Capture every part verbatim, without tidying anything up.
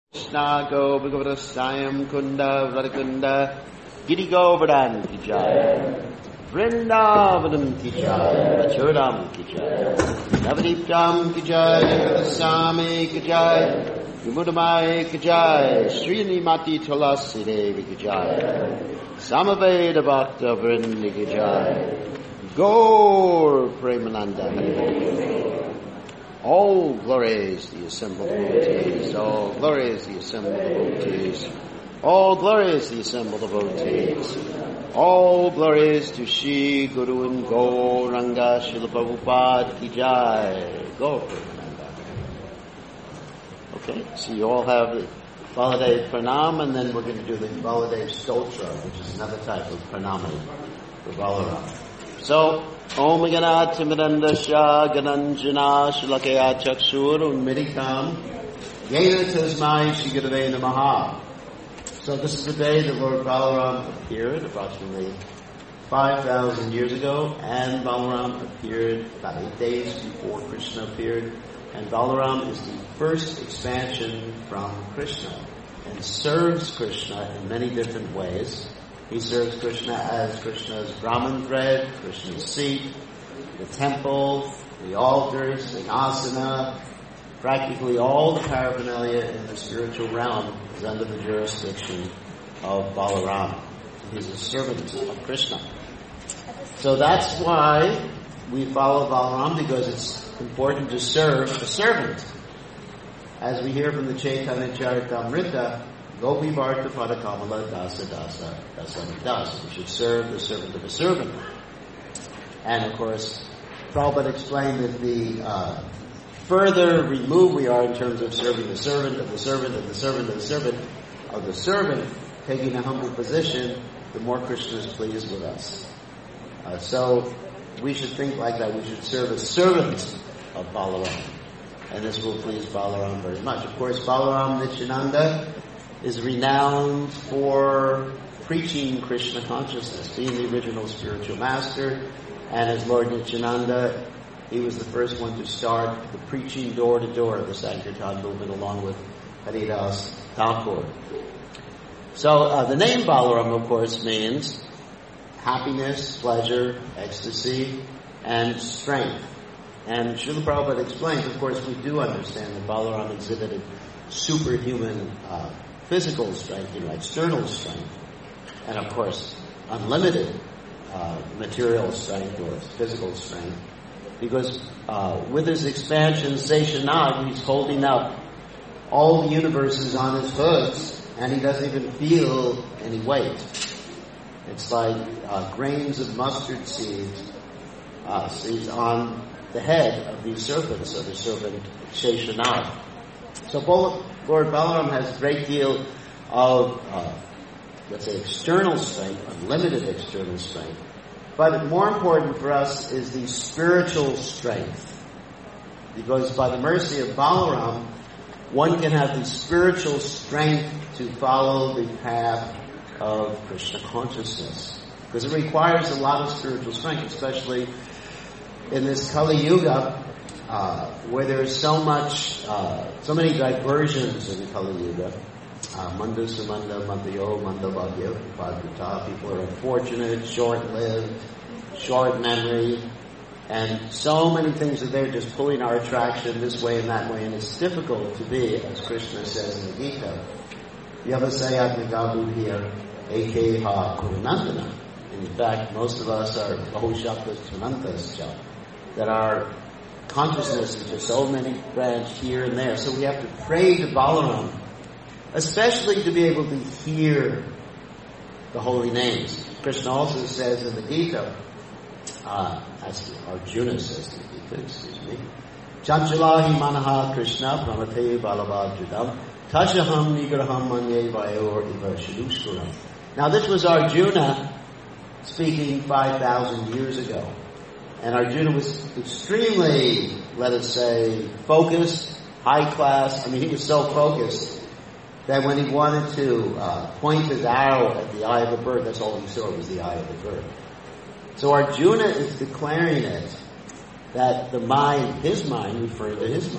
Krishna Go Bhagavata Sayam Kunda Radakunda Giri Govardhan Ki Jai Vrindavanam Ki Jai Machuram Ki Jai Navadiptam Ki Jai Sami Ki Jai Vimudamai Ki Jai Srinimati Tulasi Devi Ki Jai Samaveda Bhakta Vrindi Ki Jai Gaur Premananda All glories the assembled devotees, all glories the assembled devotees, all glories the assembled devotees, all glories to Shri Guru and Gauranga Srila Prabhupada Ki Jai. Go Premananda. Okay, so you all have the Baladev Pranam, and then we're going to do the Baladev Stotra, which is another type of pranam for Balaram. So, Om Ganat Timidandasya Gananjana Shilakaya Chakshur Unmidikam Yena Tasmai Shigurave Namaha. So this is the day that Lord Balaram appeared, approximately five thousand years ago, and Balaram appeared about eight days before Krishna appeared. And Balaram is the first expansion from Krishna and serves Krishna in many different ways. He serves Krishna as Krishna's Brahman thread, Krishna's seat, the temple, the altars, the asana. Practically all the paraphernalia in the spiritual realm is under the jurisdiction of Balaram. He's a servant of Krishna. So that's why we follow Balaram, because it's important to serve a servant. As we hear from the Chaitanya Charitamrita, Gopi Bharta Pada Kamala Dasa Dasa Dasa Dasa. We should serve the servant of a servant. And of course, Prabhupada explained that the uh, further removed we are in terms of serving the servant of the servant of the servant of the servant of the servant, taking a humble position, the more Krishna is pleased with us. Uh, so we should think like that. We should serve as servants of Balaram. And this will please Balaram very much. Of course, Balaram Nityananda is renowned for preaching Krishna consciousness, being the original spiritual master. And as Lord Nityananda, he was the first one to start the preaching door-to-door of the Sankirtan movement, along with Haridas Thakur. So uh, the name Balaram, of course, means happiness, pleasure, ecstasy, and strength. And Srila Prabhupada explains, of course, we do understand that Balaram exhibited superhuman uh, physical strength, you know, external strength, and of course, unlimited uh, material strength or physical strength, because uh, with his expansion, Seshanag, he's holding up all the universes on his hooves, and he doesn't even feel any weight. It's like uh, grains of mustard seeds, uh, seeds on the head of these serpents, of the serpent Seshanag. So Lord Balaram has a great deal of, uh, let's say, external strength, unlimited external strength. But more important for us is the spiritual strength. Because by the mercy of Balaram, one can have the spiritual strength to follow the path of Krishna consciousness. Because it requires a lot of spiritual strength, especially in this Kali Yuga, Uh, where there's so much, uh, so many diversions in Kali Yuga. Uh, Manda Sumanda, Mandayo, Manda Bhagya, Padruta. People are unfortunate, short-lived, short memory, and so many things are there just pulling our attraction this way and that way, and it's difficult to be, as Krishna says in the Gita, Yavasayatmikabu here, Ekeha Kurunandana. In fact, most of us are Bahushaktas Tunantas, that are consciousness is just so many branches here and there. So we have to pray to Balaram, especially to be able to hear the holy names. Krishna also says in the Gita, uh, as Arjuna says in the Gita, excuse me, Chanchalahi manaha Krishna pramate balavajudam tashaham nigraham manye vayor iva shadushkuram. Now this was Arjuna speaking five thousand years ago. And Arjuna was extremely, let us say, focused, high class. I mean, he was so focused that when he wanted to uh, point his arrow at the eye of a bird, that's all he saw was the eye of the bird. So Arjuna is declaring it, that the mind, his mind, referring to his mind, is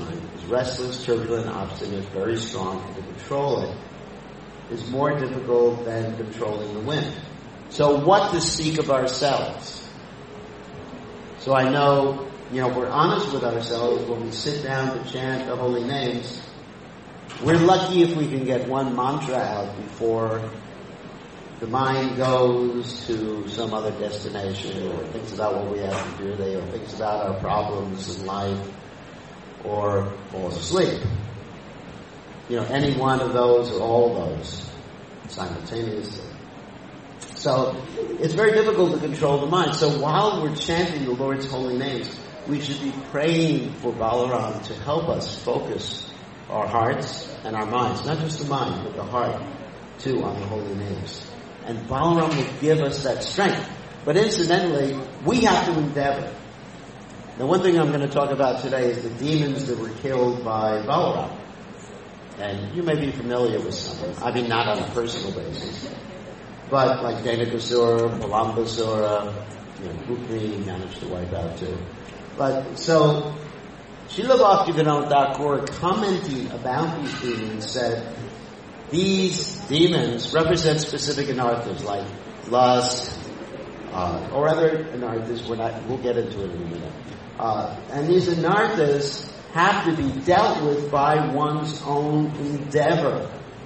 restless, turbulent, obstinate, very strong, and to control it is more difficult than controlling the wind. So what to speak of ourselves? So I know, you know, if we're honest with ourselves, when we sit down to chant the holy names, we're lucky if we can get one mantra out before the mind goes to some other destination, or thinks about what we have to do today, or thinks about our problems in life, or falls asleep. You know, any one of those or all those simultaneously. So it's very difficult to control the mind. So while we're chanting the Lord's holy names, we should be praying for Balaram to help us focus our hearts and our minds, not just the mind, but the heart too, on the holy names. And Balaram will give us that strength. But incidentally, we have to endeavor. Now, one thing I'm going to talk about today is the demons that were killed by Balaram. And you may be familiar with some of them. I mean, not on a personal basis. But like Denakasura, Palambasura, you know, Bhukri managed to wipe out too. But so, Srila Bhaktivinoda Thakur, commenting about these demons, said these demons represent specific anarthas like lust, uh, or other anarthas. We're not, we'll get into it in a minute. Uh, and these anarthas have to be dealt with by one's own endeavor.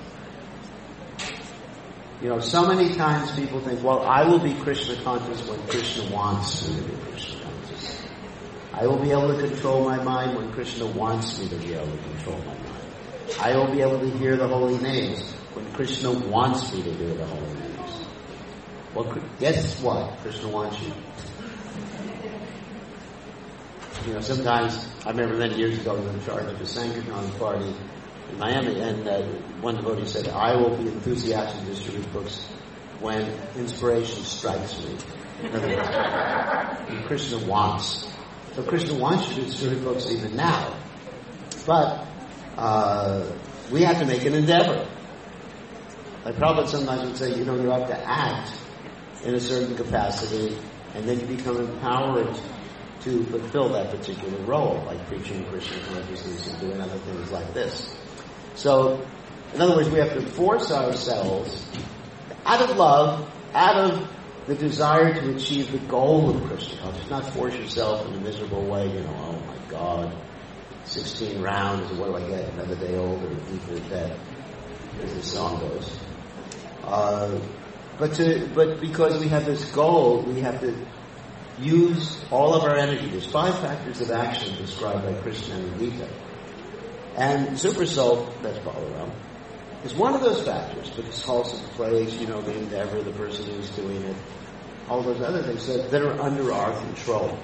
You know, so many times people think, well, I will be Krishna conscious when Krishna wants me to be Krishna conscious. I will be able to control my mind when Krishna wants me to be able to control my mind. I will be able to hear the holy names when Krishna wants me to hear the holy names. Well, guess what? Krishna wants you. You know, sometimes, I remember many years ago, I was in charge of a Sankirtan party in Miami, and uh, one devotee said, I will be enthusiastic to distribute books when inspiration strikes me. In other words, when Krishna wants. So Krishna wants you to distribute books even now. But uh, we have to make an endeavor. Like Prabhupada sometimes would say, you know, you have to act in a certain capacity, and then you become empowered to fulfill that particular role, like preaching Krishna consciousness and doing other things like this. So, in other words, we have to force ourselves out of love, out of the desire to achieve the goal of Krishna consciousness. Not force yourself in a miserable way, you know, oh my God, sixteen rounds, what do I get, another day older, equal dead, as the song goes. Uh, but to, but because we have this goal, we have to use all of our energy. There's five factors of action described by Krishna in the Gita. And Super Soul, that's Balaram, is one of those factors, but it's also the place, you know, the endeavor, the person who's doing it, all those other things that, that are under our control.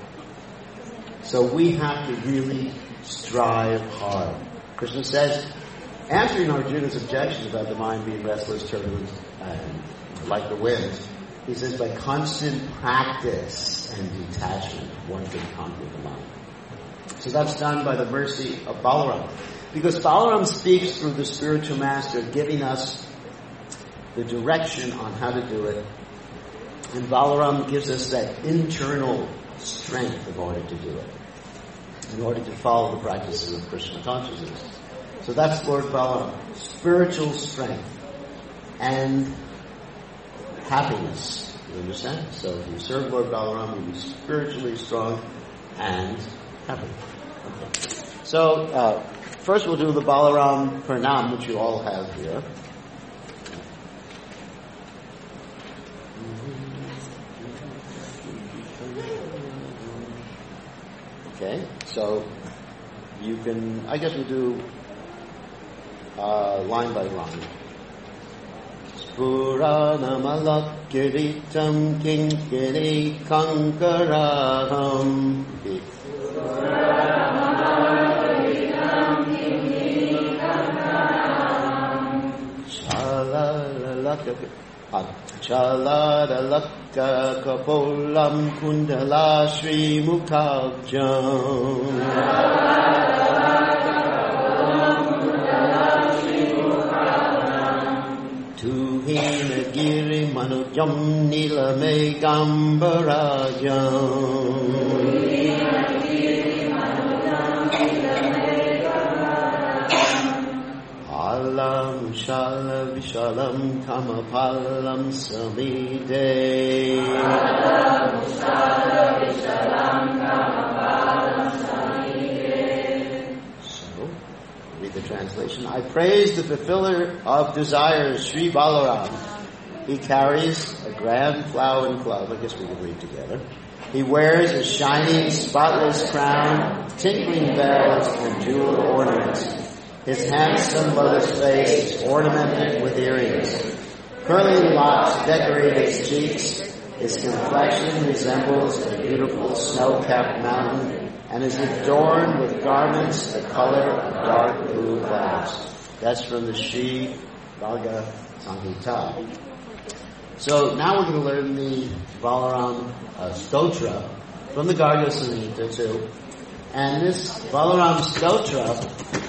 So we have to really strive hard. Krishna says, answering Arjuna's objection about the mind being restless, turbulent, and like the wind, he says, by constant practice and detachment, one can conquer the mind. So that's done by the mercy of Balaram. Because Balaram speaks through the spiritual master, giving us the direction on how to do it. And Balaram gives us that internal strength in order to do it, in order to follow the practices of Krishna consciousness. So that's Lord Balaram. Spiritual strength and happiness. You understand? So if you serve Lord Balaram, you'll be spiritually strong and happy. Okay. So, uh, first we'll do the Balaram Pranam, which you all have here. Okay, so you can, I guess we'll do uh, line by line. Puranam Kiritam Kinkiri Kankaraham. Chaladalaka Kapolam Kundala Shri Mukhabjam. Tuhinagiri Manujam Nila Megambarajam. Vishala Vishalam Kamapalam Samide. So, read the translation. I praise the fulfiller of desires, Sri Balaram. He carries a grand flowering club. I guess we can read together. He wears a shining, spotless crown, tinkling bells, and jeweled ornaments. His handsome lotus face is ornamented with earrings. Curly locks decorate his cheeks. His complexion resembles a beautiful snow-capped mountain and is adorned with garments the color of dark blue clouds. That's from the Sri Bhagavad Samhita. So now we're going to learn the Balaram uh, Stotra from the Garga Samhita too. And this Balaram Stotra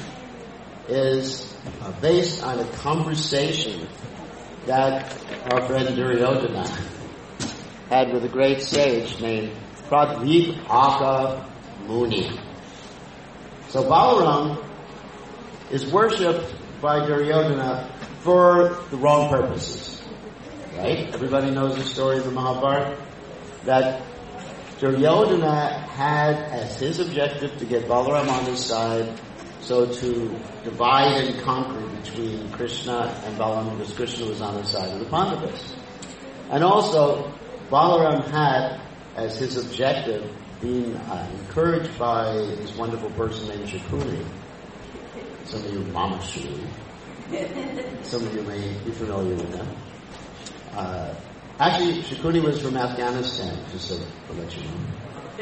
is uh, based on a conversation that our friend Duryodhana had with a great sage named Pradvipaka Muni. So Balaram is worshipped by Duryodhana for the wrong purposes. Right? Everybody knows the story of the Mahabharata. That Duryodhana had as his objective to get Balaram on his side, so to divide and conquer between Krishna and Balaram, because Krishna was on the side of the Pandavas. And also, Balaram had as his objective being uh, encouraged by this wonderful person named Shakuni. Some of you, Mama Shri. Some of you may be familiar with them. Uh, actually, Shakuni was from Afghanistan, just so to let you know.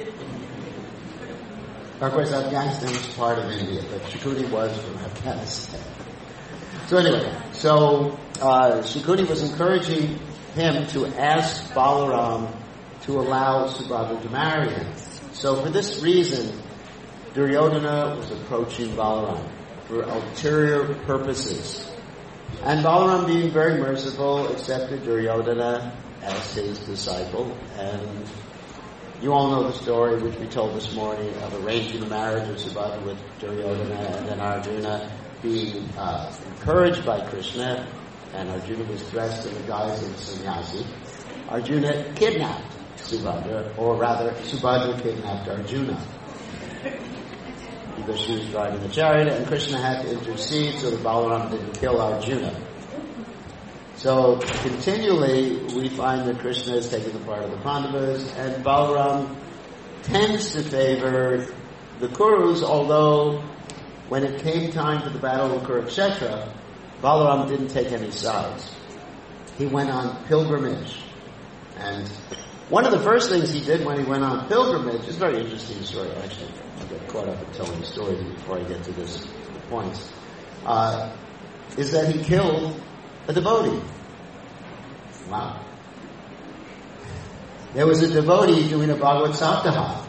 Of course, Afghanistan was part of India, but Shakuni was from Afghanistan. So anyway, so uh, Shakuni was encouraging him to ask Balaram to allow Subhadra to marry him. So for this reason, Duryodhana was approaching Balaram for ulterior purposes. And Balaram, being very merciful, accepted Duryodhana as his disciple. And you all know the story, which we told this morning, of arranging the marriage of Subhadra with Duryodhana, and then Arjuna being uh, encouraged by Krishna, and Arjuna was dressed in the guise of a sannyasi. Arjuna kidnapped Subhadra, or rather, Subhadra kidnapped Arjuna, because she was driving the chariot, and Krishna had to intercede so that Balaram didn't kill Arjuna. So continually, we find that Krishna is taking the part of the Pandavas, and Balaram tends to favor the Kurus, although when it came time for the battle of Kurukshetra, Balaram didn't take any sides. He went on pilgrimage. And one of the first things he did when he went on pilgrimage, it's a very interesting story, actually. I'll get caught up in telling the story before I get to this point, uh, is that he killed a devotee. Wow. There was a devotee doing a Bhagavad Saptaha.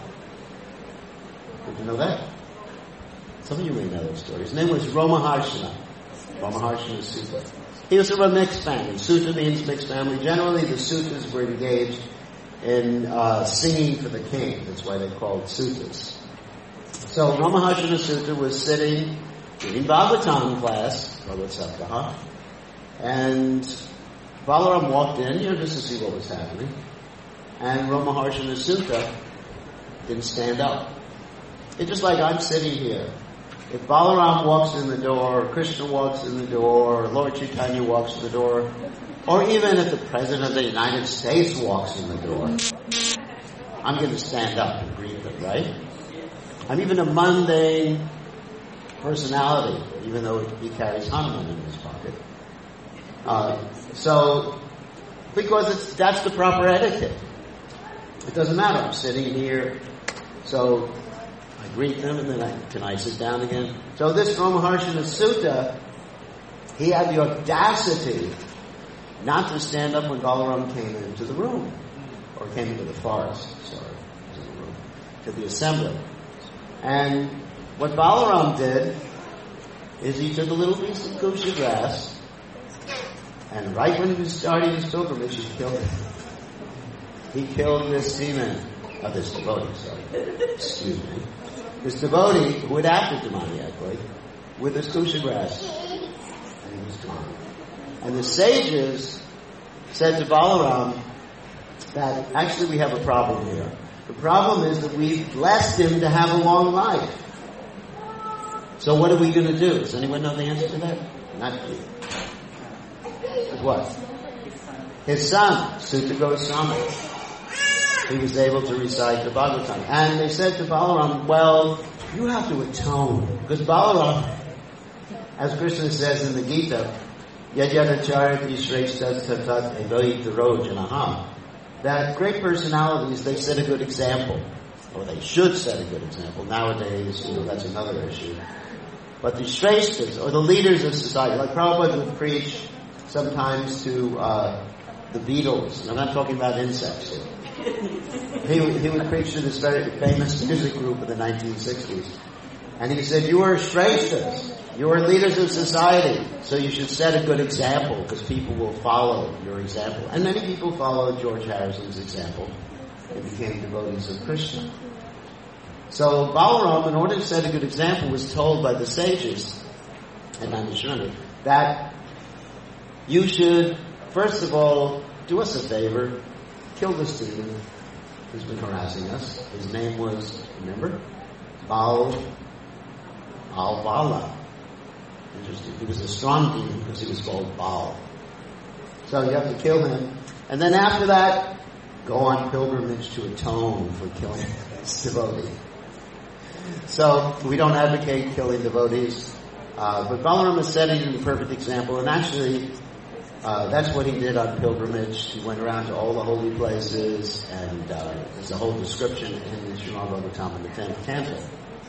Did you know that? Some of you may know that story. His name was Ramaharshana. Ramaharshana Sutta. He was from a mixed family. Sutta means mixed family. Generally, the Suttas were engaged in uh, singing for the king. That's why they're called Suttas. So Ramaharshana Sutta was sitting in Bhagavatam class, Bhagavad Saptaha, and Balaram walked in, you know, just to see what was happening, and Ramaharshana Sutta didn't stand up. It's just like I'm sitting here. If Balaram walks in the door, Krishna walks in the door, Lord Chaitanya walks in the door, or even if the President of the United States walks in the door, I'm going to stand up and greet them, right? I'm even a mundane personality, even though he carries Hanuman in his pocket. Uh, so, because it's, that's the proper etiquette. It doesn't matter. I'm sitting here, so I greet them, and then I, can I sit down again? So this Ramaharshana Sutta, he had the audacity not to stand up when Balaram came into the room, or came into the forest, sorry, to the room, to the assembly. And what Balaram did is he took a little piece of kusha grass, and right when he was starting his pilgrimage, he killed it. He killed this demon, uh, this devotee, sorry, excuse me, this devotee who had acted demoniacally with this kusha grass, and he was gone. And the sages said to Balaram that actually we have a problem here. The problem is that we've blessed him to have a long life. So what are we going to do? Does anyone know the answer to that? Not you. What? His son, Sutta Goswami. He was able to recite the Bhagavatam. And they said to Balaram, well, you have to atone. Because Balaram, as Krishna says in the Gita, Yajyanacharati Shreshtas Tatat Evoit Janaham, that great personalities, they set a good example. Or they should set a good example. Nowadays, you know, that's another issue. But the Shreshtas, or the leaders of society, like Prabhupada would preach sometimes to uh, the Beatles. And I'm not talking about insects here. He would, he would preach to this very famous music group in the nineteen sixties. And he said, you are Shreshtas. You are leaders of society. So you should set a good example because people will follow your example. And many people followed George Harrison's example and became devotees of Krishna. So Balaram, in order to set a good example, was told by the sages and Nandishwani that you should, first of all, do us a favor, kill the student who's been harassing us. His name was, remember? Bal Al-Bala. Interesting. He was a strong demon because he was called Baal. So you have to kill him. And then after that, go on pilgrimage to atone for killing this devotee. So we don't advocate killing devotees. Uh, but Balaram is setting the perfect example. And actually, uh, that's what he did on pilgrimage. He went around to all the holy places. And uh, there's a whole description in the Srimad Bhagavatam in the tenth canto.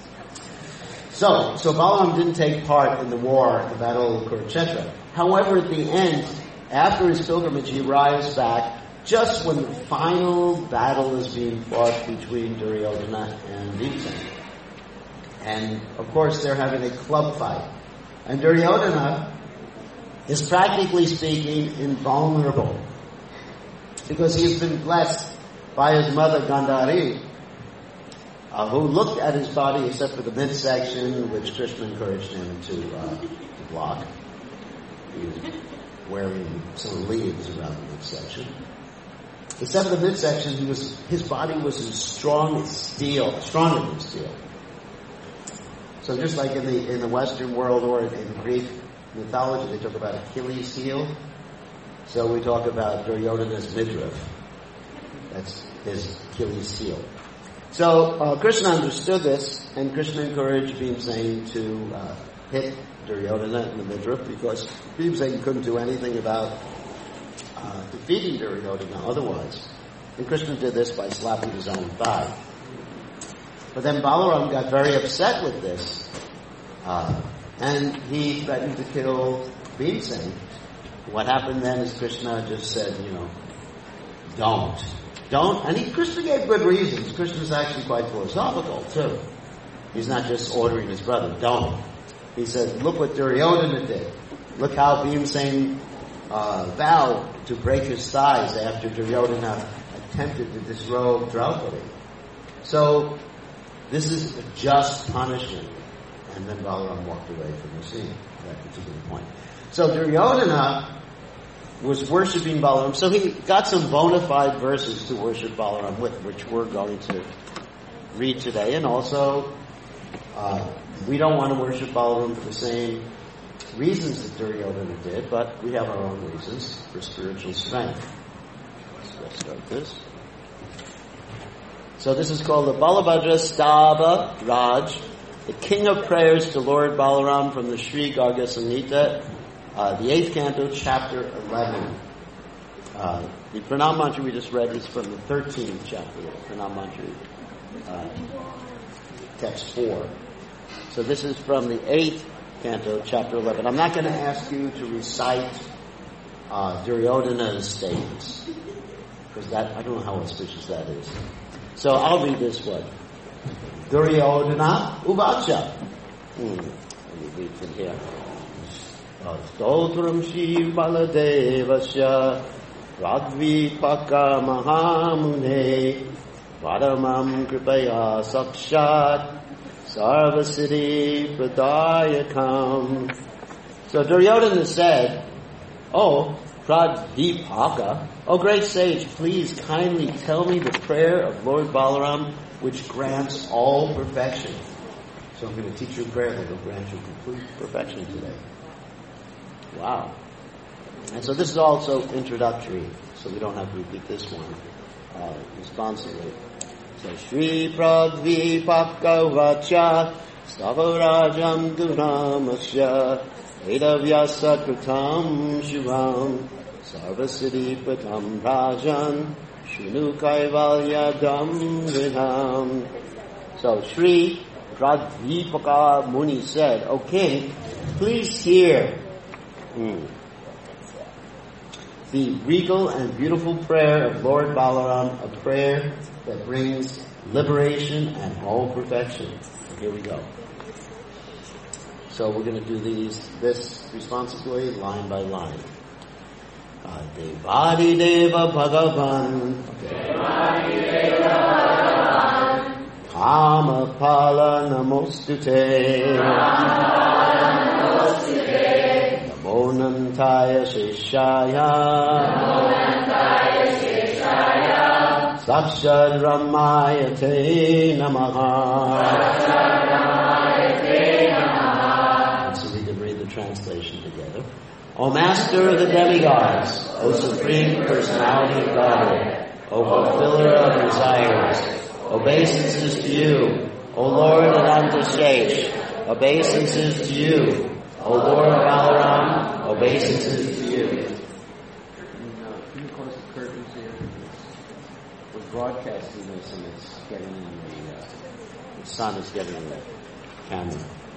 So, so Balaram didn't take part in the war, the battle of Kurukshetra. However, at the end, after his pilgrimage, he arrives back just when the final battle is being fought between Duryodhana and Bhimsen. And, of course, they're having a club fight. And Duryodhana is, practically speaking, invulnerable. Because he's been blessed by his mother, Gandhari, Uh, who looked at his body except for the midsection, which Krishna encouraged him to, uh, to block. He was wearing some leaves around the midsection. Except for the midsection, he was, his body was as strong as steel, stronger than steel. So just like in the, in the Western world or in Greek mythology, they talk about Achilles' heel. So we talk about Duryodhana's midriff. That's his Achilles' heel. So uh, Krishna understood this, and Krishna encouraged Bhimsen to uh, hit Duryodhana in the midriff because Bhimsen couldn't do anything about uh, defeating Duryodhana otherwise. And Krishna did this by slapping his own thigh. But then Balaram got very upset with this, uh, and he threatened to kill Bhimsen. What happened then is Krishna just said, you know, don't. Don't, and he, Krishna gave good reasons. Krishna's actually quite philosophical, too. He's not just ordering his brother, don't. He said, look what Duryodhana did. Look how Bhimsen uh, vowed to break his thighs after Duryodhana attempted to disrobe Draupadi. So, this is a just punishment. And then Balaram walked away from the scene at that particular point. So Duryodhana was worshiping Balaram. So he got some bona fide verses to worship Balaram with, which we're going to read today. And also, uh, we don't want to worship Balaram for the same reasons that Duryodhana did, but we have our own reasons for spiritual strength. So let's start this. So this is called the Balabhadra Stava Raj, the King of Prayers to Lord Balaram from the Sri Garga Samhita, Uh, the eighth canto, chapter eleven. Uh, the Pranam Mantra we just read is from the thirteenth chapter of Pranam Mantra, uh, text four. So this is from the eighth canto, chapter eleven. I'm not going to ask you to recite uh, Duryodhana's statements, because that, I don't know how auspicious that is. So I'll read this one. Duryodhana Uvacha. Hmm. Let me read from here. Stotram Shiv Baladevasya Radvipaka Mahamune Varamam Kripaya Sakshat Sarvasiddhi Pradayakam. So Duryodhana said Oh, Pradipaka, oh great sage, please kindly tell me the prayer of Lord Balaram which grants all perfection. So I'm going to teach you a prayer that will grant you complete perfection today. Wow. And so this is also introductory, so we don't have to repeat this one uh, responsibly. So Shri Pradvipaka Vacha Stavarajam Dunamasya Vedavyasa Kritam Shivam Sarvasiddhi Patam Rajan Shinu Kaivalyadam Vinam. So Shri Pradvipaka Muni said, O king, please hear mm, the regal and beautiful prayer of Lord Balaram, a prayer that brings liberation and all perfection. So here we go. So we're going to do these this responsibly, line by line. Uh, Devadi Deva Bhagavan Devadi Deva Bhagavan Kama Pala Namostute Namo Nantaya Sheshaya Sakshad Ramayate Namaha. So we can read the translation together. O Master of the demigods, O Supreme Personality of Godhead, O Fulfiller of desires, obeisances to you, O Lord Anantashesh, obeisances to you, O Lord Balaram, obeisances to you. Can you close the curtains here? We're broadcasting this and it's getting in the, uh, the sun is getting in the camera.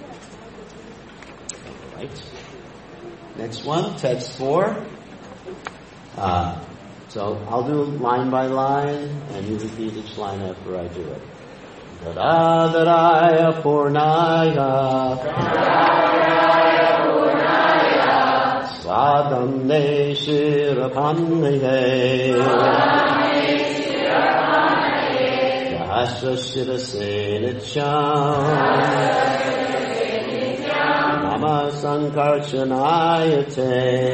All right. Next one, text four. Uh, so I'll do line by line, and you repeat each line after I do it. Dadadaraya Purnaya Swadande Shirapannaye Yasha Shirase Nityam Nama Sankarshanayate.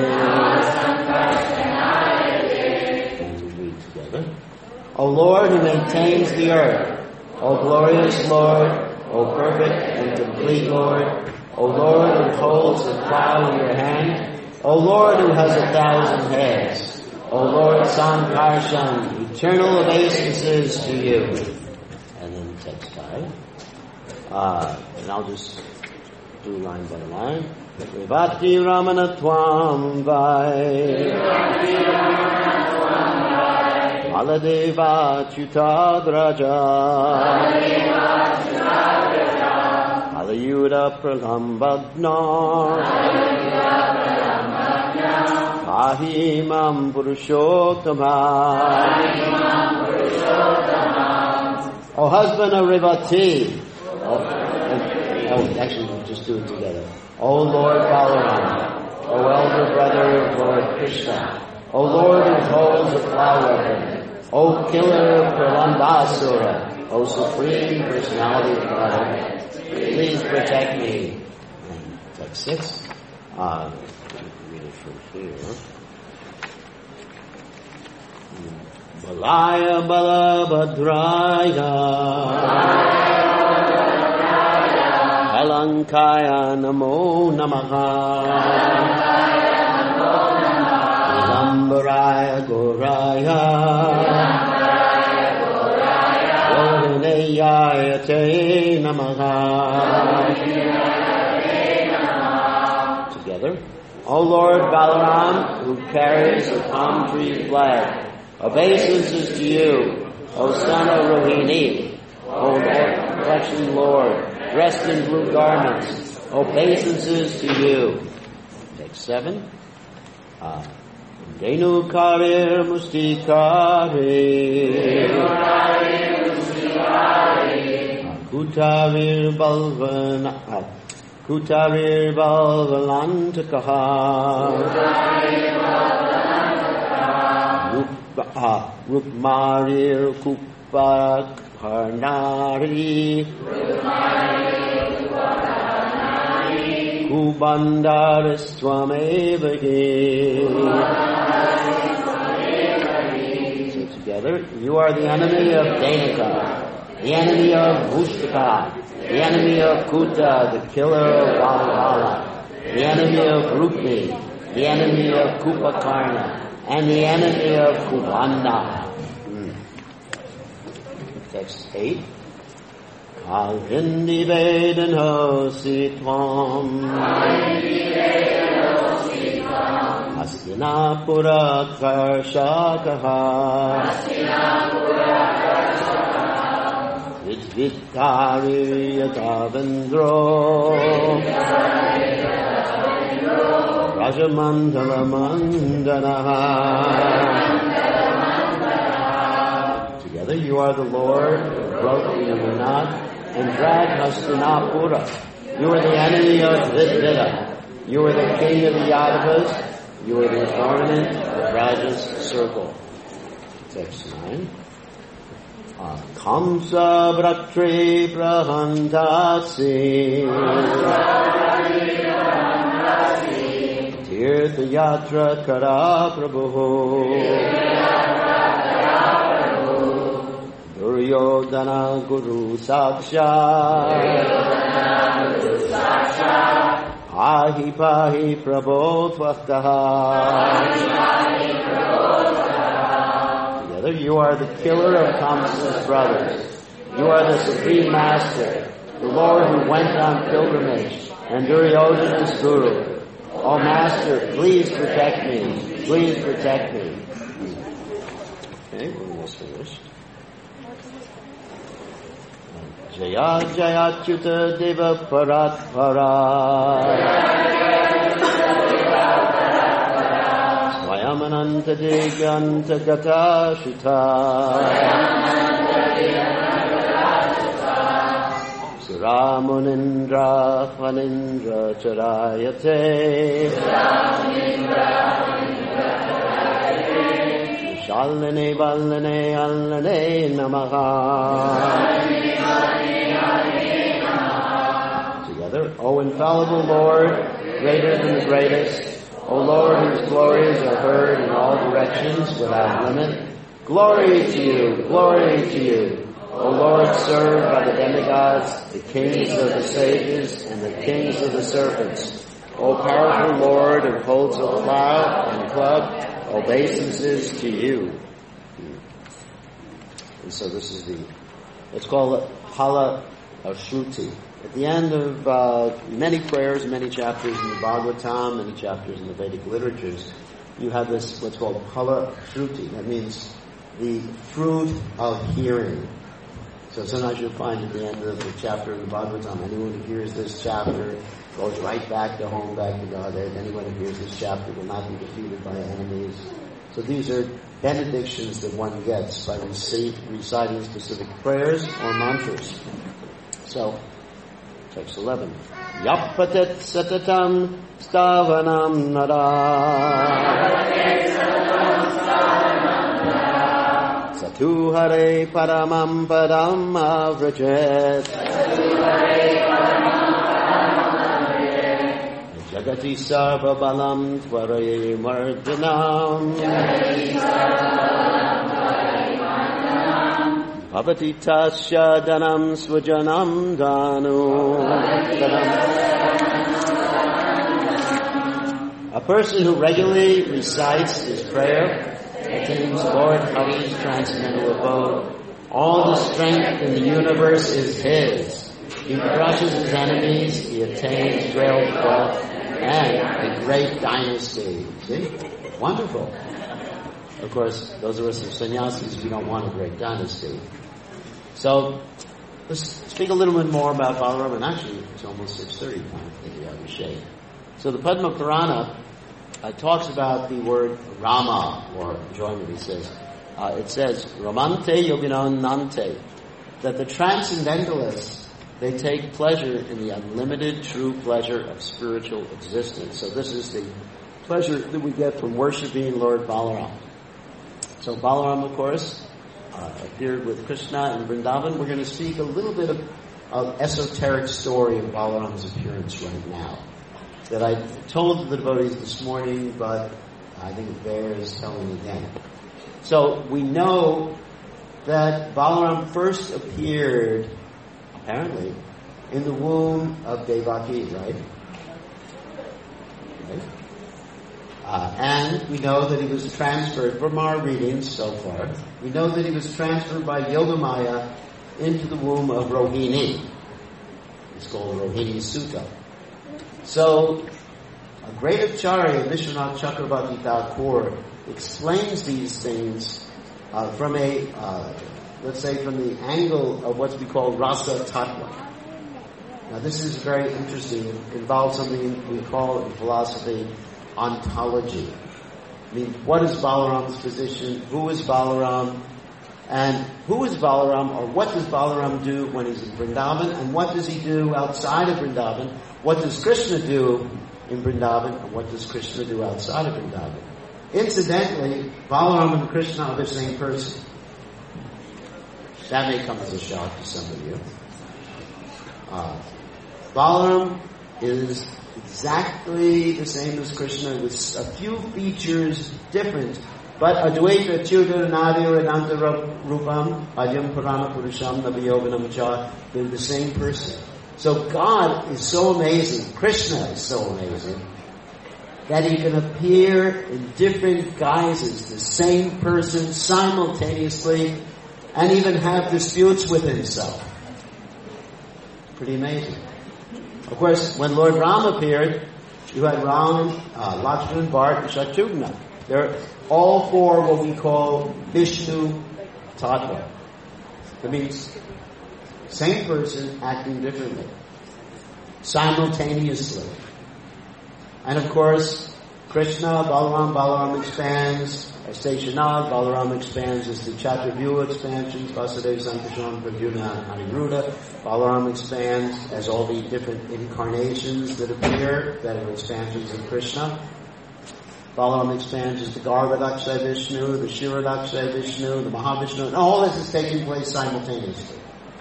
We read together. O Lord who maintains the earth, O glorious Lord, O perfect and complete Lord, O Lord who holds the plow in your hand, O Lord who has a thousand heads, O Lord Sankarshan, eternal obeisances to you. And then text five. Uh, and I'll just do line by line. Vivati Ramanatvam Vai Aladeva Chutadraja Alayuda Pralambagna Ahimam Purushottama. O husband of Revati. Oh, actually, we'll just do it together. O Lord Balaram, O elder brother of Lord Krishna, O Lord who holds the plow weapon, O killer of Pralambasura, O supreme personality of God, please protect me. And text six. Uh, read it from here. Balaya Balabhadraya Alankaya Namo Namaha Lambaraya Goraya Gorinayayate Namaha. Together. O Lord Balaram, who carries the palm tree flag, obeisances to you, O son of Rohini, O Lord, perfection Lord, dressed in blue garments, obeisances to you. Text seven. Uh, Denu karir mustikari Kutavir balvana Kutavir balvalantakaha Rukmarir kupa karnari Kubandaristvamevagi. So together, you are the enemy of Danika, the enemy of Vustaka, the enemy of Kuta, the killer of Valhalla, the enemy of Rukmi, the enemy of Kupakarna, and the enemy of Kubanda. Hmm. Text eight. Kalvindi Veden Hosi Tvam Hastinapura Karshakaha Vidvittari Yatavendro Rajamandala Mandanaha. Together you are the Lord who broke the Yamunat and dragged Hastinapura. You are the enemy of Vidvita. You are the king of the Yadavas. You are the ornament of Raja's circle. Text nine. Kamsa Bhaktri Prahantasi Tirtha Yatra Kara Prabhu Duryodhana Guru Saksha Ahi Pahi Prabhu Tvaktaha. Together you are the killer of Kamsa's brothers. You are the supreme master, the Lord who went on pilgrimage, and Duryodhana's guru. Oh Master, please protect me. Please protect me. Okay, we're almost finished. Jaya Jaya Chuta Deva Parat Parat Swayamananta Deganta Gata Shuta Suramunindra Fanindra Charayate Shalane Balane Alane Namaha. Together, O infallible Lord, greater than the greatest, O Lord whose glories are heard in all directions without limit, glory to you, glory to you, O Lord served by the demigods, the kings of the sages, and the kings of the serpents, O powerful Lord who holds a plow and club, obeisances to you. And so this is the, let's call it Hala Ashruti. At the end of uh, many prayers, many chapters in the Bhagavatam, many chapters in the Vedic literatures, you have this, what's called Hala Shruti. That means the fruit of hearing. So sometimes you'll find at the end of the chapter in the Bhagavatam, anyone who hears this chapter goes right back to home, back to Godhead. Anyone who hears this chapter will not be defeated by enemies. So these are benedictions that one gets by receive, reciting specific prayers or mantras. So, text eleven. Yapatet satatam stavanam nara Satu hare paramam padam avrajet Jagati sarva balam tvaraye mardanam Bhavati tasya danam swajanam danu. A person who regularly recites his prayer attains Lord Hari's transcendental abode. All the strength in the universe is his. He crushes his enemies, he attains great wealth and a great dynasty. See? Wonderful. Of course, those of us who are sannyasis, we don't want a great dynasty. So, let's speak a little bit more about Balaram, and actually, it's almost six thirty time, I think we have a shade. So the Padma Purana uh, talks about the word Rama, or enjoyment, he says. Uh, it says, Ramante Yoginan Nante, that the transcendentalists, they take pleasure in the unlimited true pleasure of spiritual existence. So this is the pleasure that we get from worshiping Lord Balaram. So Balaram, of course, uh, appeared with Krishna in Vrindavan. We're going to speak a little bit of, of esoteric story of Balaram's appearance right now. that I told the devotees this morning, but I think it bears telling again. So we know that Balaram first appeared, apparently, in the womb of Devaki, right? right? Uh, and we know that he was transferred, from our readings so far, we know that he was transferred by Yogamaya into the womb of Rohini. It's called Rohini Sutta. So, a great Acharya, Vishwanath Chakravarti Thakur, explains these things uh, from a, uh, let's say, from the angle of what we call Rasa Tattva. Now, this is very interesting. It involves something we call in philosophy ontology. I mean, what is Balaram's position? Who is Balaram? And who is Balaram, or what does Balaram do when he's in Vrindavan? And what does he do outside of Vrindavan? What does Krishna do in Vrindavan? And what does Krishna do outside of Vrindavan? Incidentally, Balaram and Krishna are the same person. That may come as a shock to some of you. Uh, Balaram is exactly the same as Krishna, with a few features different. But Advaita Achyuta Nadir Ananta Rupam Adyam Purana Purusham Nabiyoganam Cha, they're the same person. So God is so amazing, Krishna is so amazing, that he can appear in different guises, the same person simultaneously, and even have disputes with himself. Pretty amazing. Of course, when Lord Ram appeared, you had Ram, uh, Lakshman, Bharat, and Shatrugna. They're all four what we call Vishnu Tattva. That means same person acting differently, simultaneously. And of course, Krishna, Balaram, Balaram expands as Seshanag, Balaram expands as the Chaturvyuha expansions, Vasudeva, Sankarshan, Pradyumna, and Aniruddha. Balaram expands as all the different incarnations that appear, that are expansions of Krishna. Balaram expands as the Garbhadakshay Vishnu, the Shiradakshay Vishnu, the Mahavishnu, and all this is taking place simultaneously.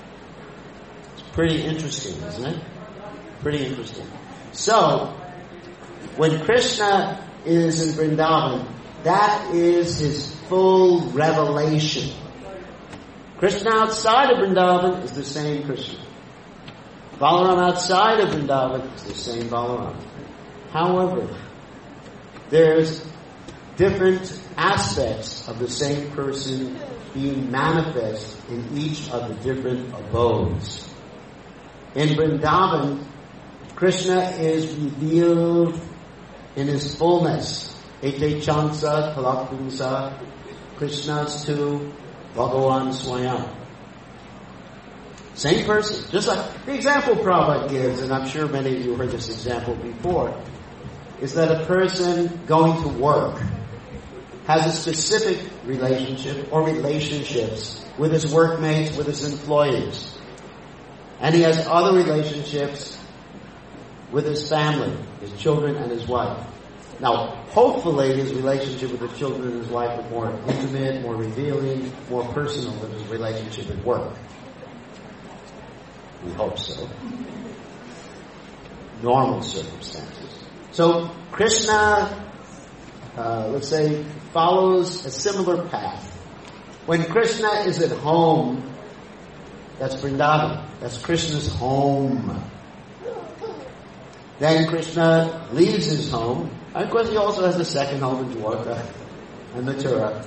It's pretty interesting, isn't it? Pretty interesting. So, when Krishna is in Vrindavan, that is his full revelation. Krishna outside of Vrindavan is the same Krishna. Balaram outside of Vrindavan is the same Balaram. However, there's different aspects of the same person being manifest in each of the different abodes. In Vrindavan, Krishna is revealed in his fullness. Ete Chansa, Kalakpunsa, Krishna's to Bhagavan Swayam. Same person. Just like the example Prabhupada gives, and I'm sure many of you heard this example before, is that a person going to work has a specific relationship or relationships with his workmates, with his employees. And he has other relationships with his family, his children and his wife. Now, hopefully his relationship with the children and his wife are more intimate, more revealing, more personal than his relationship at work. We hope so. Normal circumstances. So, Krishna, uh, let's say, follows a similar path. When Krishna is at home, that's Vrindavan. That's Krishna's home. Then Krishna leaves his home. And of course, he also has a second home in Dwarka and Mathura.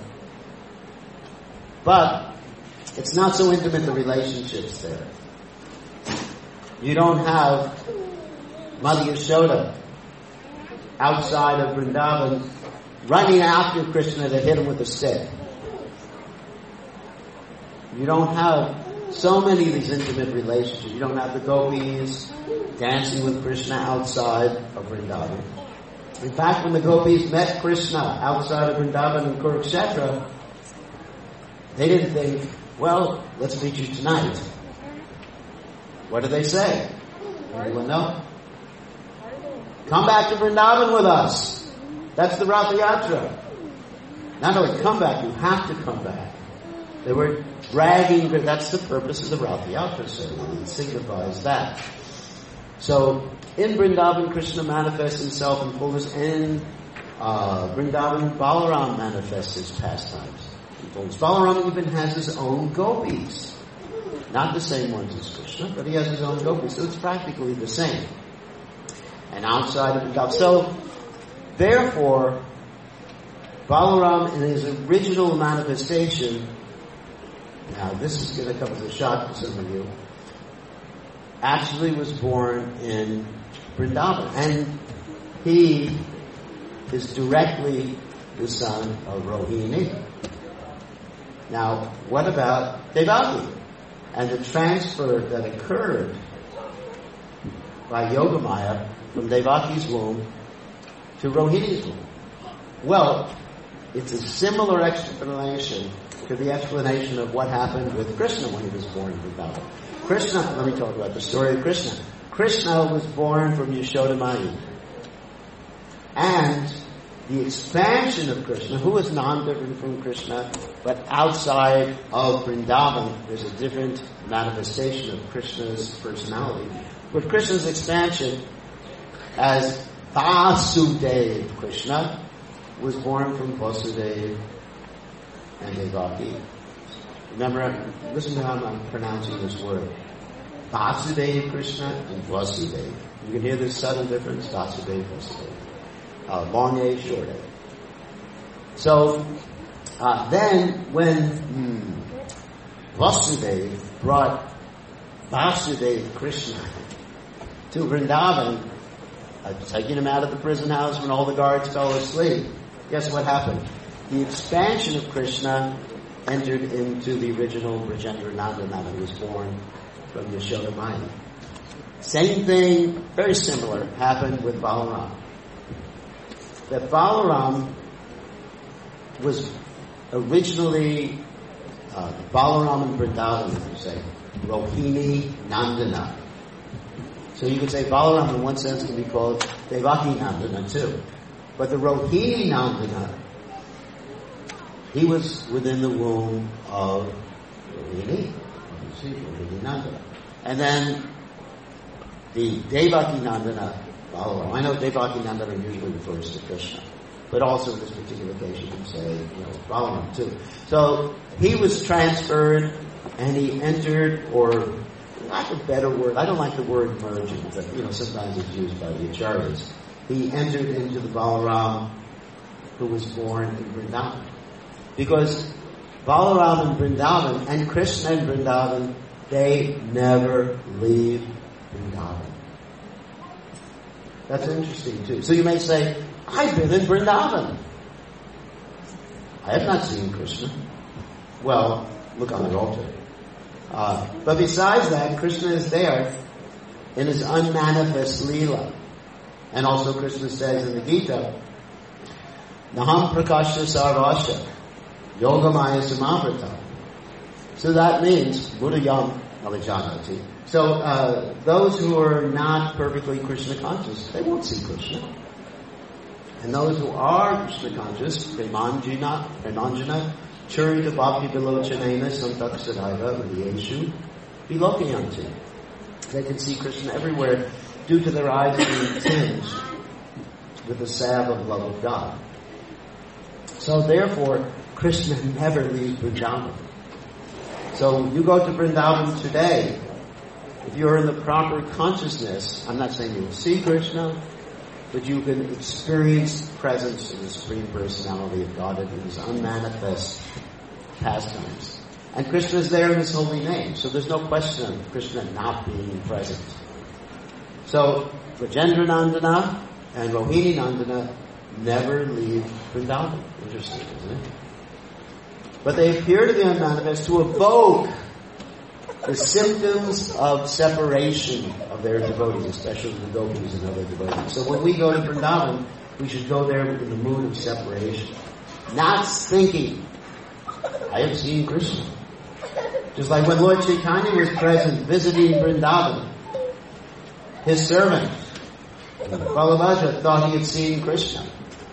But it's not so intimate, the relationships there. You don't have Mother Yashoda outside of Vrindavan running after Krishna to hit him with a stick. You don't have so many of these intimate relationships. You don't have the gopis dancing with Krishna outside of Vrindavan. In fact, when the gopis met Krishna outside of Vrindavan and Kurukshetra, they didn't think, well, let's meet you tonight. What did they say? Anyone know? Come back to Vrindavan with us. That's the Ratha Yatra. Not only come back, you have to come back. They were dragging, that's the purpose of the Ratha Yatra ceremony. It signifies that. So, in Vrindavan, Krishna manifests himself in fullness. In uh, Vrindavan, Balaram manifests his pastimes in fullness. Balaram even has his own gopis. Not the same ones as Krishna, but he has his own gopis. So it's practically the same. And outside of Vrindavan. So, therefore, Balaram in his original manifestation, now this is going to come as a shock to some of you, actually was born in Vrindavan. And he is directly the son of Rohini. Now, what about Devaki? And the transfer that occurred by Yogamaya from Devaki's womb to Rohini's womb. Well, it's a similar explanation to the explanation of what happened with Krishna when he was born in Vrindavan. Krishna, let me talk about the story of Krishna. Krishna was born from Yashoda Mai. And the expansion of Krishna, who is non-different from Krishna, but outside of Vrindavan, there's a different manifestation of Krishna's personality. But Krishna's expansion as Vasudeva Krishna was born from Vasudeva and Devaki. Remember, listen to how I'm pronouncing this word. Vasudeva Krishna and Vasudeva. You can hear this subtle difference, Vasudeva, Vasudeva. Uh, long A, short A. So, uh, then when hmm, Vasudeva brought Vasudeva Krishna to Vrindavan, uh, taking him out of the prison house when all the guards fell asleep, guess what happened? The expansion of Krishna entered into the original Brajendra Nandana who was born from Yashoda Mai. Same thing, very similar, happened with Balaram. That Balaram was originally uh, Balaram and Vrindavan, as you say, Rohini Nandana. So you could say Balaram in one sense can be called Devaki Nandana too. But the Rohini Nandana, he was within the womb of Rohini. You see, Rohini Nandana. And then the Devaki Nandana, Balaram. I know Devaki Nandana usually refers to Krishna, but also in this particular case you can say, you know, Balaram too. So he was transferred and he entered, or lack of a better word, I don't like the word merging, but you know, sometimes it's used by the acharyas. He entered into the Balaram who was born in Vrindavan. Because Balaram and Vrindavan and Krishna and Vrindavan, they never leave Vrindavan. That's interesting too. So you may say, I've been in Vrindavan. I have not seen Krishna. Well, look on the altar. Uh, but besides that, Krishna is there in his unmanifest Leela. And also Krishna says in the Gita, Naham Prakasha Sarvasha, Yogamaya Samavrata. So that means, Buddhayam Alijanati. So uh, those who are not perfectly Krishna conscious, they won't see Krishna. And those who are Krishna conscious, Premanjana, Premanjana, Churita Bhakti Vilochanena, Santak Sadaiva, Vidiyeshu, Vilokyanti. They can see Krishna everywhere due to their eyes being tinged with the salve of love of God. So therefore, Krishna never leaves Vrindavan. So you go to Vrindavan today, if you're in the proper consciousness, I'm not saying you'll see Krishna, but you can experience the presence of the Supreme Personality of God in His unmanifest pastimes. And Krishna is there in His holy name, so there's no question of Krishna not being present. So, Brajendra Nandana and Rohini Nandana never leave Vrindavan. Interesting, isn't it? But they appear to the unmanifest to evoke the symptoms of separation of their devotees, especially the gopis and other devotees. So when we go to Vrindavan, we should go there in the mood of separation. Not thinking, I have seen Krishna. Just like when Lord Chaitanya was present visiting Vrindavan, his servant, Balabhaja, thought he had seen Krishna.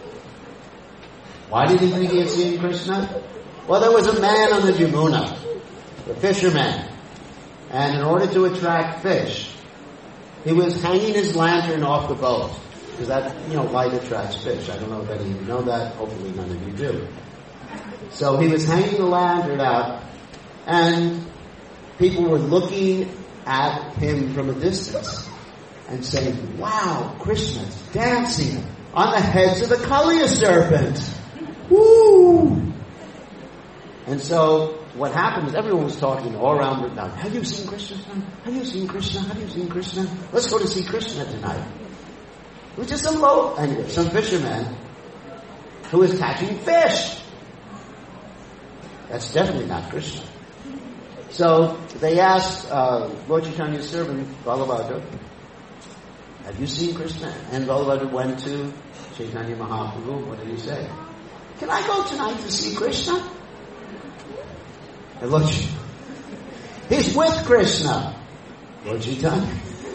Why did he think he had seen Krishna? Well, there was a man on the Yamuna, the fisherman. And in order to attract fish, he was hanging his lantern off the boat. Because that, you know, light attracts fish. I don't know if any of you know that. Hopefully none of you do. So he was hanging the lantern out, and people were looking at him from a distance and saying, wow, Krishna's dancing on the heads of the Kaliya serpent. Woo! And so what happened is everyone was talking all around Vrindavan. Have you seen Krishna? Have you seen Krishna? Have you seen Krishna? Let's go to see Krishna tonight. It was just some low, anyway, some fisherman who was catching fish. That's definitely not Krishna. So they asked uh, Lord Chaitanya's servant, Balabhadra, have you seen Krishna? And Balabhadra went to Chaitanya Mahaprabhu. What did he say? Can I go tonight to see Krishna? And Lord Chaitanya, he's with Krishna. Lord Chaitanya.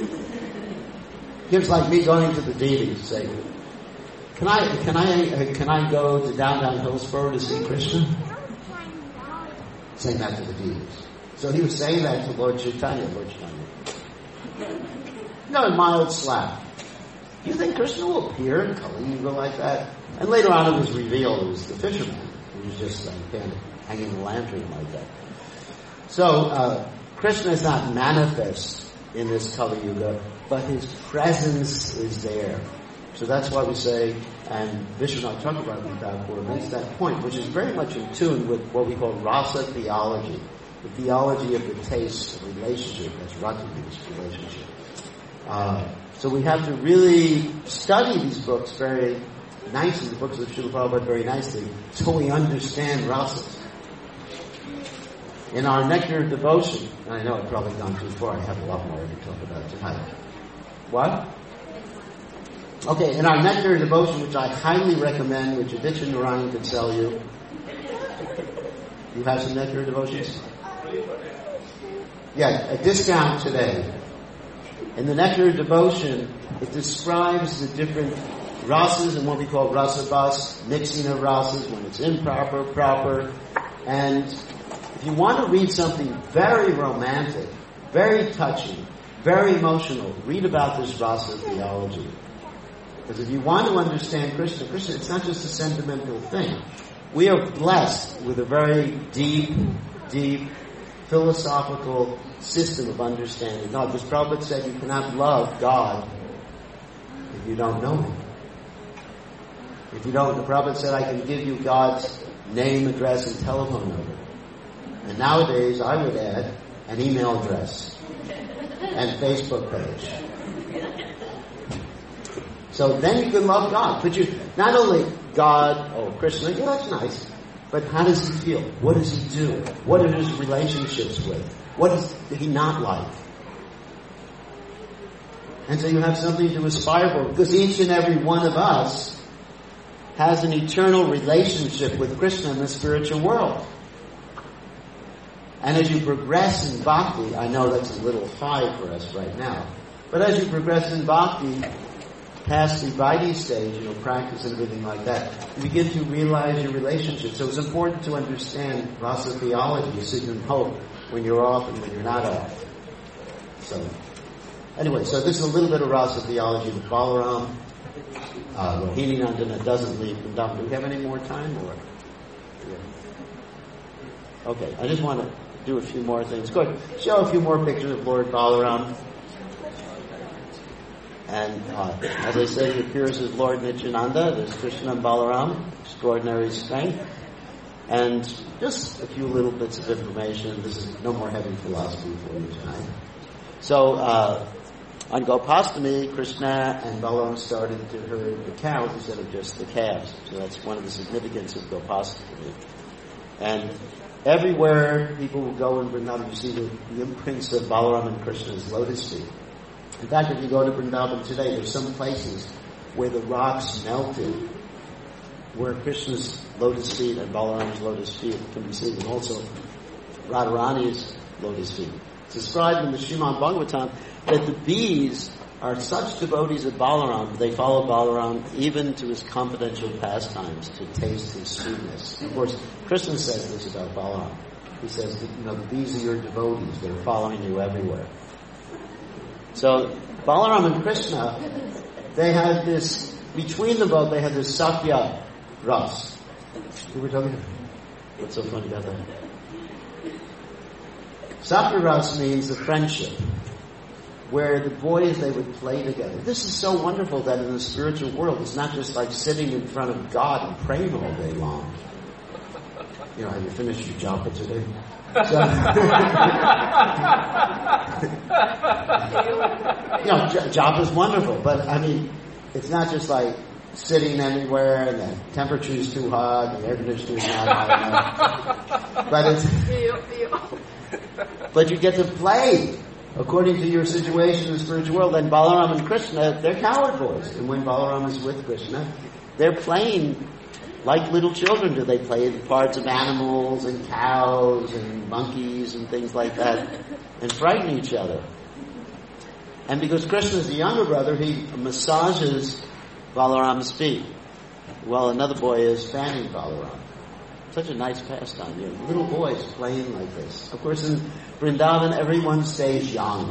It's like me going to the deities and saying, can I, can I, can I go to downtown Hillsborough to see Krishna? Saying that to the deities. So he was saying that to Lord Chaitanya. Lord Chaitanya. No, a mild slap. Do you think Krishna will appear in Kali Yuga like that? And later on it was revealed it was the fisherman who was just like, kind of hanging the lantern like that. So, uh, Krishna is not manifest in this Kali Yuga, but his presence is there. So that's why we say, and Vishwanath Chakravarti Thakur makes that point, which is very much in tune with what we call rasa theology, the theology of the taste, the relationship, that's rasa-based relationship. Uh, so we have to really study these books very nicely, the books of Srila Prabhupada very nicely, so we understand rasas. In our Nectar of Devotion, and I know I've probably gone too far, I have a lot more to talk about tonight. What? Okay, in our Nectar of Devotion, which I highly recommend, which Aditya Narayan could sell you. You have some Nectar of Devotions? Yeah, a discount today. In the Nectar of Devotion, it describes the different rasas and what we call rasa bas, mixing of rasas, when it's improper, proper. And if you want to read something very romantic, very touching, very emotional, read about this rasa theology. Because if you want to understand Krishna, Krishna, it's not just a sentimental thing. We are blessed with a very deep, deep, philosophical system of understanding God. Because Prabhupada said you cannot love God if you don't know Him. If you don't, the Prabhupada said I can give you God's name, address, and telephone number. And nowadays, I would add an email address and Facebook page. So then you can love God. But you, not only God, oh, Krishna, yeah, that's nice. But how does he feel? What does he do? What are his relationships with? What is he not like? And so you have something to aspire for. Because each and every one of us has an eternal relationship with Krishna in the spiritual world. And as you progress in bhakti, I know that's a little high for us right now, but as you progress in bhakti, past the Vaidhi stage, you know, practice and everything like that, you begin to realize your relationship. So it's important to understand rasa theology so you can hope when you're off and when you're not off. So, anyway, so this is a little bit of rasa theology with Balaram. Uh, Rohini Nandana doesn't leave Vrindavan. Do we have any more time? Or yeah. Okay, I just want to do a few more things. Good. Show a few more pictures of Lord Balaram. And uh, as I said, he appears as Lord Nityananda. There's Krishna and Balaram, extraordinary strength. And just a few little bits of information. This is no more heavy philosophy for you tonight. So, uh, on Gopastami, Krishna and Balaram started to herd the cows instead of just the calves. So that's one of the significance of Gopastami. And everywhere people will go in Vrindavan, you see the, the imprints of Balaram and Krishna's lotus feet. In fact, if you go to Vrindavan today, there's some places where the rocks melted, where Krishna's lotus feet and Balaram's lotus feet can be seen, and also Radharani's lotus feet. It's described in the Srimad Bhagavatam that the bees are such devotees of Balaram, they follow Balaram even to his confidential pastimes to taste his sweetness. Of course, Krishna says this about Balaram. He says that, you know, the bees are your devotees. They're following you everywhere. So Balaram and Krishna, they had this, between them both, they had this Sakya Ras. Who were talking about? What's so funny about that? Sakya Ras means the friendship, where the boys, they would play together. This is so wonderful that in the spiritual world, it's not just like sitting in front of God and praying all day long. You know, have you finished your job for today? So, you know, j- job is wonderful, but I mean, it's not just like sitting anywhere and the temperature is too hot, the air conditioner is not hot enough. But it's, but you get to play according to your situation in the spiritual world. And Balaram and Krishna, they're coward boys. And when Balaram is with Krishna, they're playing like little children do. They play the parts of animals and cows and monkeys and things like that and frighten each other. And because Krishna is the younger brother, he massages Balaram's feet while another boy is fanning Balaram. Such a nice pastime. You know, little boys playing like this. Of course, in Vrindavan, everyone stays young.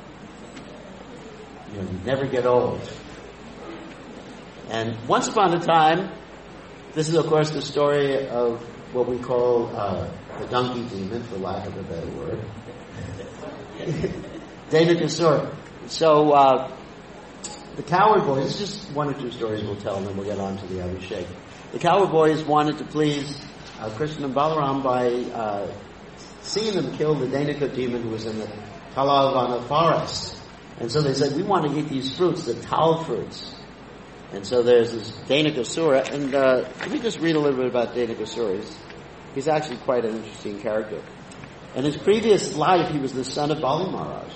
You know, you never get old. And once upon a time, this is, of course, the story of what we call uh, the donkey demon, for lack of a better word. Dainakasura. So, uh, the coward boys, this is just one or two stories we'll tell, and then we'll get on to the Abhishek. The coward boys wanted to please uh, Krishna and Balaram by uh, seeing them kill the Dainaka demon who was in the Talavana forest. And so they said, we want to eat these fruits, the tal fruits. And so there's this Dainakasura, and uh, let me just read a little bit about Dainakasura. He's, he's actually quite an interesting character. In his previous life, he was the son of Bali Maharaj,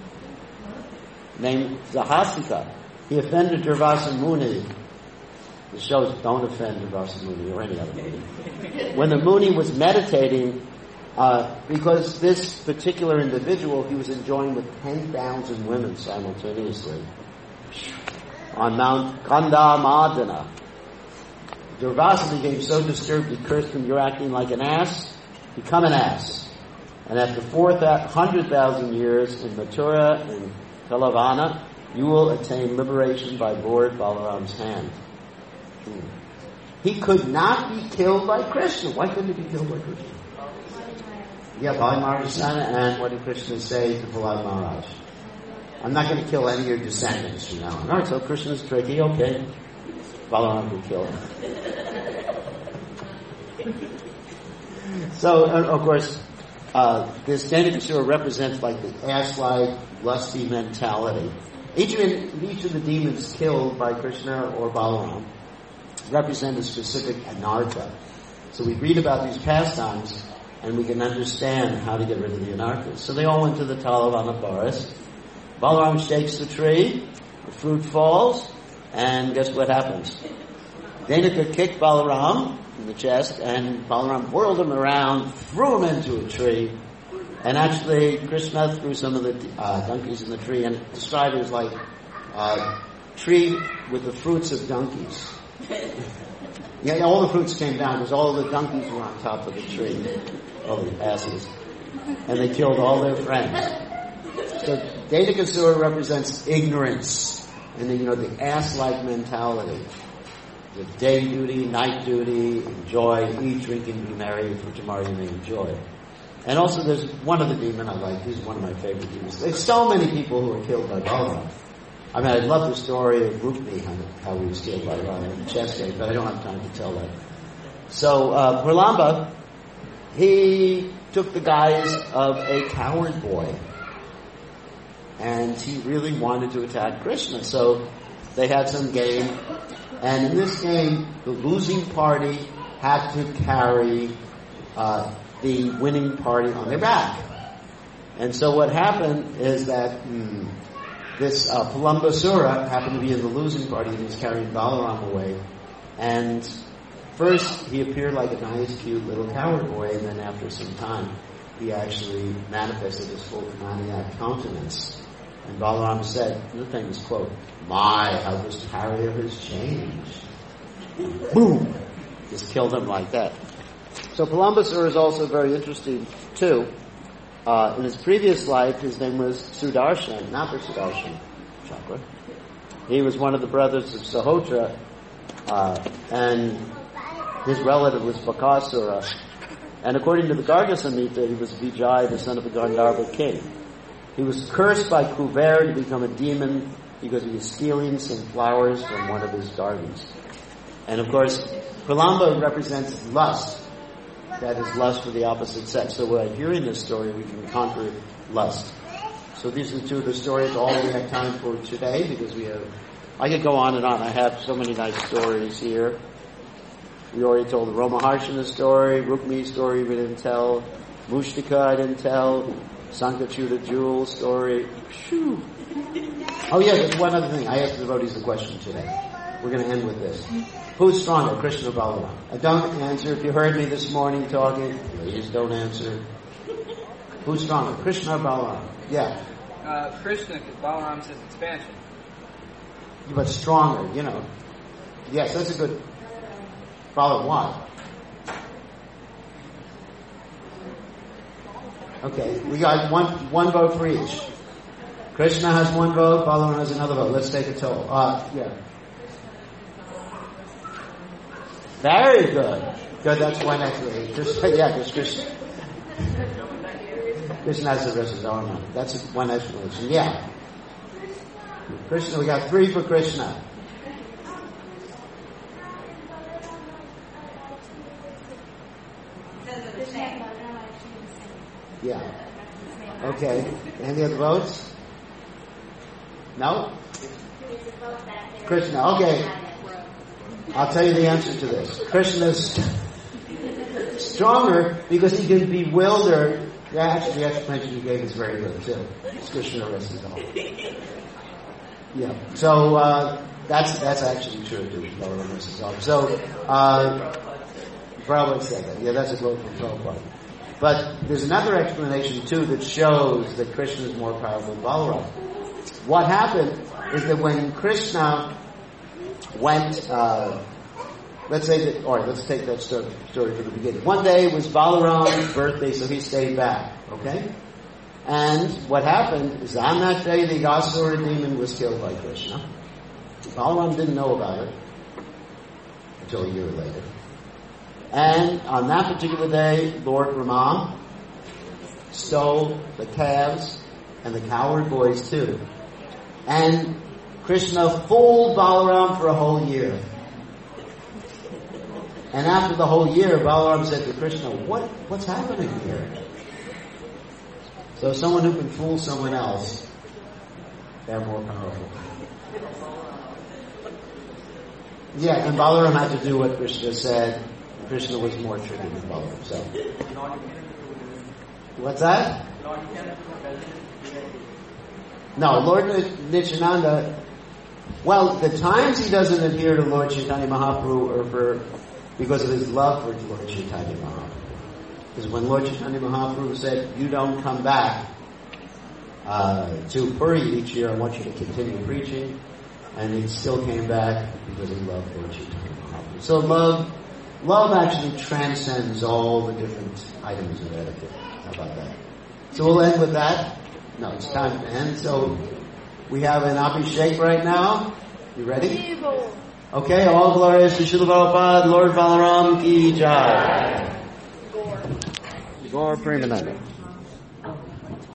named Zahasika. He offended Durvasa Muni. The shows don't offend Durvasa Muni or any other Muni. When the Muni was meditating, uh, because this particular individual, he was enjoying with ten thousand women simultaneously on Mount Kandamadana. Durvasa became so disturbed, he cursed him, you're acting like an ass, become an ass. And after four hundred thousand years in Mathura and Talavana, you will attain liberation by Lord Balaram's hand. Hmm. He could not be killed by Krishna. Why couldn't he be killed by Krishna? Yeah, Bali Maharaj's son, and what did Krishna say to Bali Maharaj? I'm not going to kill any of your descendants from now on. Alright, so Krishna's tricky, okay. Balaram will kill him. So, uh, of course, uh, this Dainakasura represents like the ass-like, lusty mentality. Each of, each of the demons killed by Krishna or Balaram represent a specific anartha. So we read about these pastimes and we can understand how to get rid of the anarthas. So they all went to the Talavana forest. Balaram shakes the tree, the fruit falls, and guess what happens? Dainaka kicked Balaram in the chest, and Balaram whirled him around, threw him into a tree, and actually Krishna threw some of the uh, donkeys in the tree, and described it as like a tree with the fruits of donkeys. Yeah, all the fruits came down because all the donkeys were on top of the tree, all the asses, and they killed all their friends. So Dainakasura represents ignorance and the, you know, the ass-like mentality. The day duty, night duty, enjoy, eat, drink, and be merry, for tomorrow you may enjoy. And also there's one of the demon I like, he's one of my favorite demons. There's so many people who were killed by Balaram. I mean, I love the story of Rukmi, how he was killed by Balaram in the chess game, but I don't have time to tell that. So, uh, Pralamba, he took the guise of a coward boy. And he really wanted to attack Krishna. So they had some game. And in this game, the losing party had to carry uh, the winning party on their back. And so what happened is that hmm, this uh, Palambasura happened to be in the losing party and he was carrying Balaram away. And first he appeared like a nice, cute little coward boy, and then after some time he actually manifested his full demoniac countenance. And Balaram said, the famous quote, my, how this carrier has changed. And boom! Just killed him like that. So Palambasura is also very interesting, too. uh, in his previous life, his name was Sudarshan, not the Sudarshan chakra. He was one of the brothers of Sahotra, uh, and his relative was Bakasura. And according to the Garga Samhita, he was Vijay, the son of the Gandharva king. He was cursed by Kuber to become a demon because he was stealing some flowers from one of his gardens. And of course, Pralamba represents lust. That is lust for the opposite sex. So by hearing this story, we can conquer lust. So these are two of the stories, all we have time for today, because we have, I could go on and on. I have so many nice stories here. We already told the Romaharshana story, Rukmi's story we didn't tell, Mushtika I didn't tell, Sankachuta Jewel story. Shoo. Oh yeah, there's one other thing. I asked the devotees the question today. We're going to end with this. Who's stronger, Krishna or Balaram? I don't answer. If you heard me this morning talking, please don't answer. Who's stronger, Krishna or Balaram? Yeah. Uh, Krishna, because Balaram says expansion. But stronger, you know. Yes, that's a good... Balaram, why? Okay, we got one one vote for each. Krishna has one vote, Balaram has another vote. Let's take a toll. Uh, yeah. Very good. Good, that's one actually. Just, yeah, because Krishna, Krishna has the rest of his own one. That's one explanation. Yeah. Krishna, we got three for Krishna. Yeah. Okay. Any other votes? No? Krishna. Okay. I'll tell you the answer to this. Krishna's stronger because he can bewilder. Yeah, actually, the explanation you gave is very good too. It's Krishna rest is all. Yeah. So uh, that's that's actually true too. So uh, Prabhupada said that. Yeah, that's a quote from Prabhupada. But there's another explanation too that shows that Krishna is more powerful than Balaram. What happened is that when Krishna went, uh, let's say that, or let's take that story, story from the beginning. One day was Balaram's birthday, so he stayed back, okay? And what happened is on that day the Asura demon was killed by Krishna. Balaram didn't know about it until a year later. And on that particular day, Lord Rama stole the calves and the cowherd boys too. And Krishna fooled Balaram for a whole year. And after the whole year, Balaram said to Krishna, what, what's happening here? So someone who can fool someone else, they're more powerful. Yeah, and Balaram had to do what Krishna said. Krishna was more tricky than Balaram. So, what's that? No, Lord Nityananda, well, the times he doesn't adhere to Lord Chaitanya Mahaprabhu are for, because of his love for Lord Chaitanya Mahaprabhu. Because when Lord Chaitanya Mahaprabhu said, you don't come back uh, to Puri each year, I want you to continue preaching, and he still came back because he loved Lord Chaitanya Mahaprabhu. So love, love actually transcends all the different items of etiquette. How about that? So we'll end with that. No, it's time to end. So we have an Abhishek right now. You ready? Okay, all glories to Srila Prabhupada, Lord Balaram ki jai. Gaur Premananda.